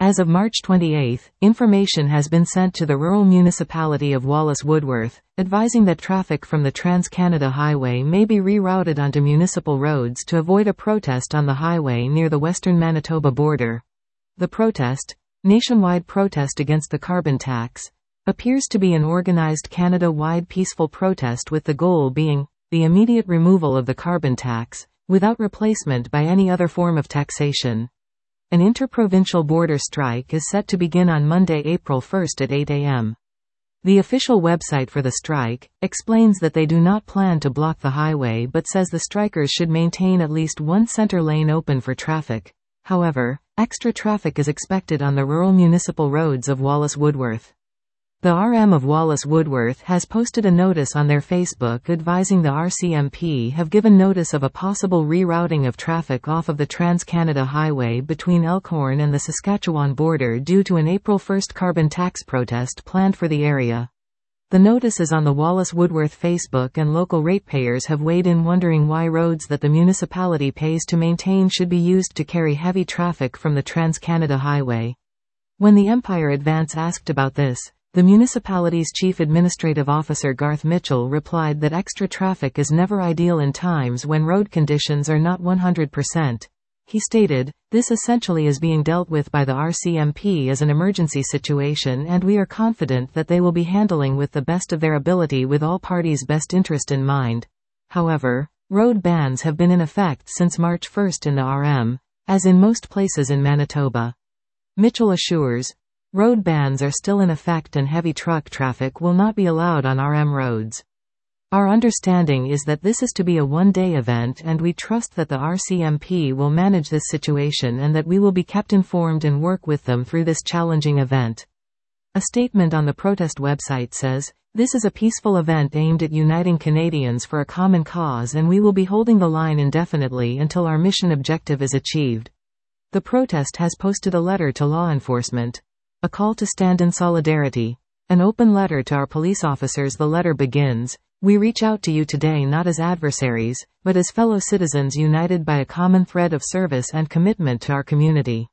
As of March 28, information has been sent to the rural municipality of Wallace-Woodworth, advising that traffic from the Trans-Canada Highway may be rerouted onto municipal roads to avoid a protest on the highway near the western Manitoba border. The protest, nationwide protest against the carbon tax, appears to be an organized Canada-wide peaceful protest with the goal being the immediate removal of the carbon tax, without replacement by any other form of taxation. An interprovincial border strike is set to begin on Monday, April 1 at 8 a.m. The official website for the strike explains that they do not plan to block the highway but says the strikers should maintain at least one center lane open for traffic. However, extra traffic is expected on the rural municipal roads of Wallace-Woodworth. The RM of Wallace-Woodworth has posted a notice on their Facebook advising the RCMP have given notice of a possible rerouting of traffic off of the Trans-Canada Highway between Elkhorn and the Saskatchewan border due to an April 1 carbon tax protest planned for the area. The notice is on the Wallace-Woodworth Facebook, and local ratepayers have weighed in wondering why roads that the municipality pays to maintain should be used to carry heavy traffic from the Trans-Canada Highway. When the Empire Advance asked about this, the municipality's Chief Administrative Officer Garth Mitchell replied that extra traffic is never ideal in times when road conditions are not 100%. He stated, "This essentially is being dealt with by the RCMP as an emergency situation, and we are confident that they will be handling with the best of their ability with all parties' best interest in mind." However, road bans have been in effect since March 1 in the RM, as in most places in Manitoba. Mitchell assures, road bans are still in effect and heavy truck traffic will not be allowed on RM roads. Our understanding is that this is to be a one-day event, and we trust that the RCMP will manage this situation and that we will be kept informed and work with them through this challenging event. A statement on the protest website says, "This is a peaceful event aimed at uniting Canadians for a common cause, and we will be holding the line indefinitely until our mission objective is achieved." The protest has posted a letter to law enforcement. A call to stand in solidarity. An open letter to our police officers. The letter begins, "We reach out to you today not as adversaries, but as fellow citizens united by a common thread of service and commitment to our community.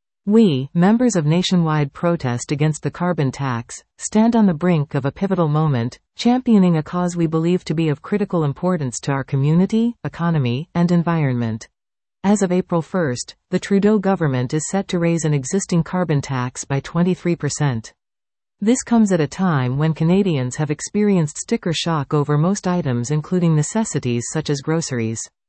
We, members of nationwide protest against the carbon tax, stand on the brink of a pivotal moment, championing a cause we believe to be of critical importance to our community, economy, and environment." As of April 1, the Trudeau government is set to raise an existing carbon tax by 23%. This comes at a time when Canadians have experienced sticker shock over most items, including necessities such as groceries.